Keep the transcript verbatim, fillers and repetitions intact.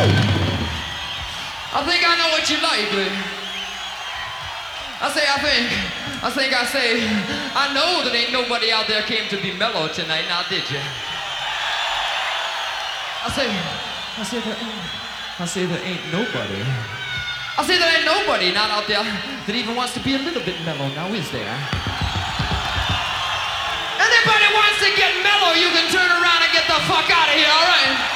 I think I know what you like, but I say, I think, I think I say, I know that ain't nobody out there came to be mellow tonight, now did you? I say, I say there ain't, I say there ain't nobody. I say there ain't nobody not out there that even wants to be a little bit mellow, now is there? Anybody wants to get mellow, you can turn around and get the fuck out of here, all right?